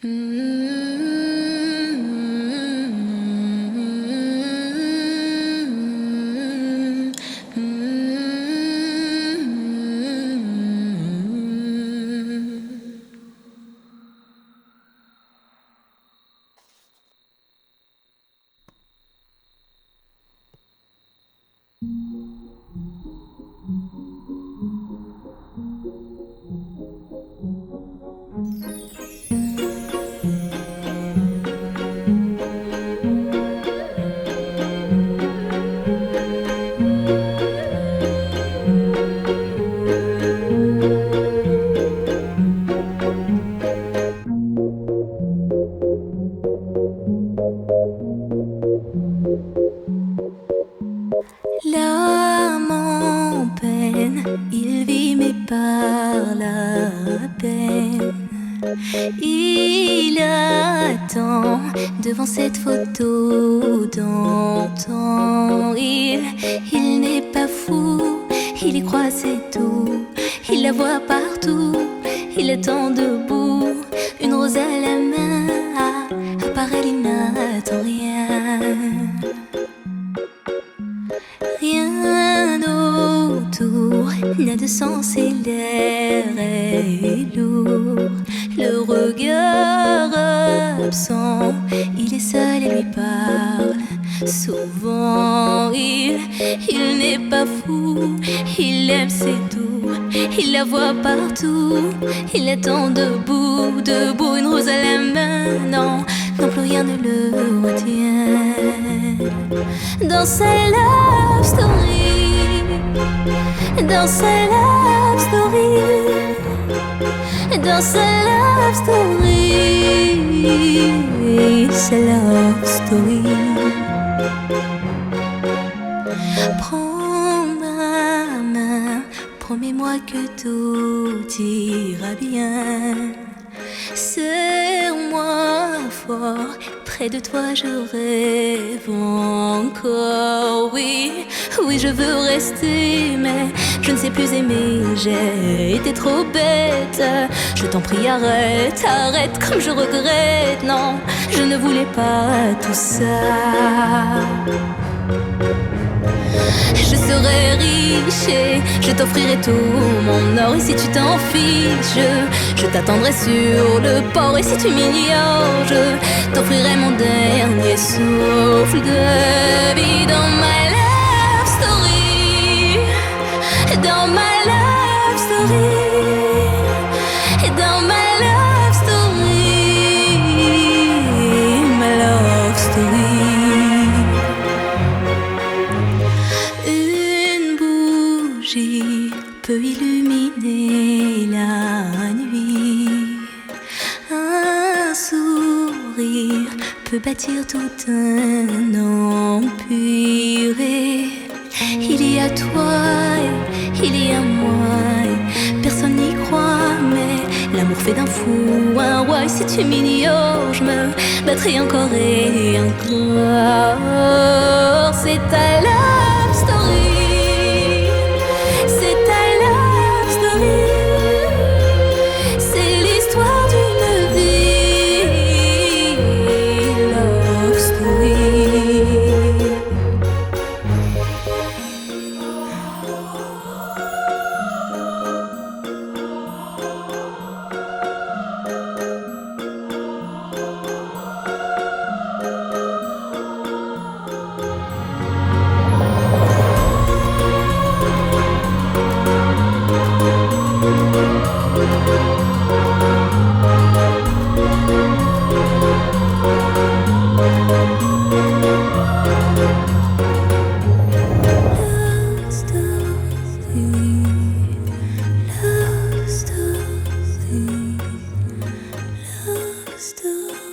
L'âme en peine, il vit mais par la peine. Il attend devant cette photo d'antan. Il n'est pas fou, il y croit c'est tout. Il la voit partout, il attend debout. Une rose à la main, à part elle il n'attend rien. Rien autour n'a de sens et l'air est lourd. Le regard absent, il est seul et lui parle. Souvent il n'est pas fou, il aime c'est tout. Il la voit partout, il attend debout, debout, une rose à la main. Non, non plus rien ne le retient. Dans sa love story, dans sa love story, dans sa love story, sa love story. Prends ma main, promets-moi que tout ira bien. Serre-moi fort, près de toi je rêve encore. Oui, oui je veux rester, mais je ne sais plus aimer. J'ai été trop bête, je t'en prie arrête, arrête comme je regrette. Non, je ne voulais pas tout ça. Je serai riche et je t'offrirai tout mon or. Et si tu t'en fiches, je t'attendrai sur le port. Et si tu m'ignores, je t'offrirai mon dernier souffle de vie. Dans ma love story, dans ma love story, dans ma love story, ma love story. Peut illuminer la nuit. Un sourire peut bâtir tout un empire. Et il y a toi, il y a moi. Personne n'y croit, mais l'amour fait d'un fou un roi. Et si tu m'ignores, je me battrai encore et encore. C'est ta love story. C'est l'histoire d'une vie, love story. Love story.